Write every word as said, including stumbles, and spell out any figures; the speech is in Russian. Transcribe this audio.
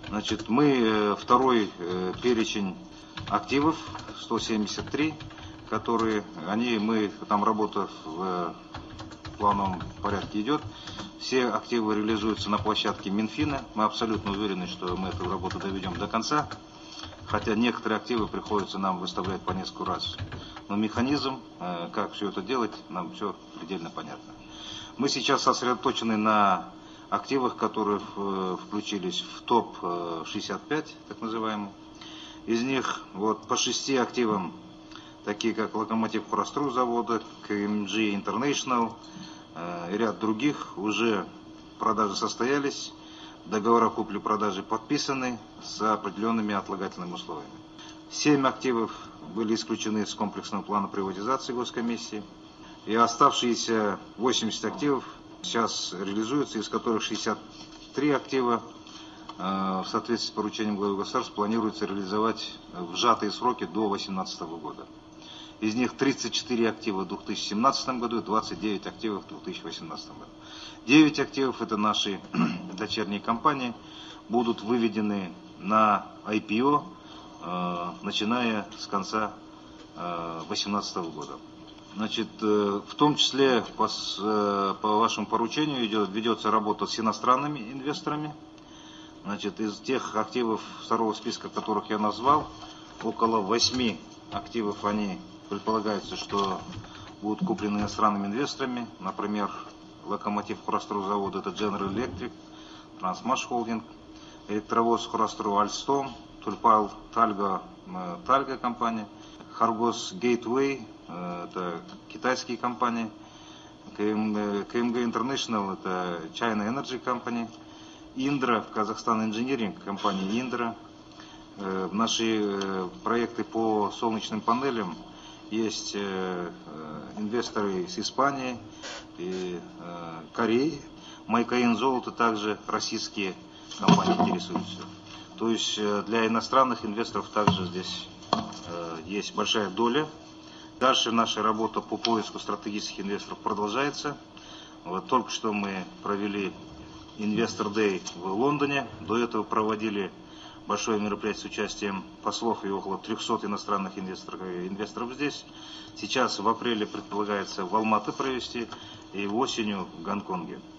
Значит, мы второй перечень активов, сто семьдесят три, которые, они, мы, там работа в плановом порядке идет. Все активы реализуются на площадке Минфина. Мы абсолютно уверены, что мы эту работу доведем до конца. Хотя некоторые активы приходится нам выставлять по несколько раз. Но механизм, как все это делать, нам все предельно понятно. Мы сейчас сосредоточены на активах, которые включились в топ шестьдесят пять, так называемый. Из них вот по шести активам, такие как Локомотив Хорастру завода, ка эм джи International и ряд других, уже продажи состоялись. Договора купли-продажи подписаны с определенными отлагательными условиями. Семь активов были исключены из комплексного плана приватизации госкомиссии. И оставшиеся восемьдесят активов сейчас реализуются, из которых шестьдесят три актива в соответствии с поручением главы государства планируется реализовать в сжатые сроки до две тысячи восемнадцатого года. Из них тридцать четыре актива в две тысячи семнадцатом году и двадцать девять активов в две тысячи восемнадцатом году. девять активов, это наши дочерние компании, будут выведены на ай пи о, э, начиная с конца э, две тысячи восемнадцатого года. Значит, э, в том числе по, э, по вашему поручению идет, ведется работа с иностранными инвесторами. Значит, из тех активов второго списка, которых я назвал, около восьми активов они предполагается, что будут куплены иностранными инвесторами. Например, Локомотив Хорастру завода, это General Electric, Трансмаш Холдинг, электровоз Хорастру Альстом, Тульпал Тальга, Тальга компания, Харгос Гейтвей, это китайские компании, ка эм джи International, это China Energy Company, Индра, Казахстан Engineering, компания Индра. Наши проекты по солнечным панелям есть инвесторы из Испании и Кореи. Майкаин Золото также российские компании интересуются. То есть для иностранных инвесторов также здесь есть большая доля. Дальше наша работа по поиску стратегических инвесторов продолжается. Вот только что мы провели Investor Day в Лондоне. До этого проводили большое мероприятие с участием послов и около трехсот иностранных инвесторов, инвесторов здесь. Сейчас в апреле предполагается в Алматы провести и осенью в Гонконге.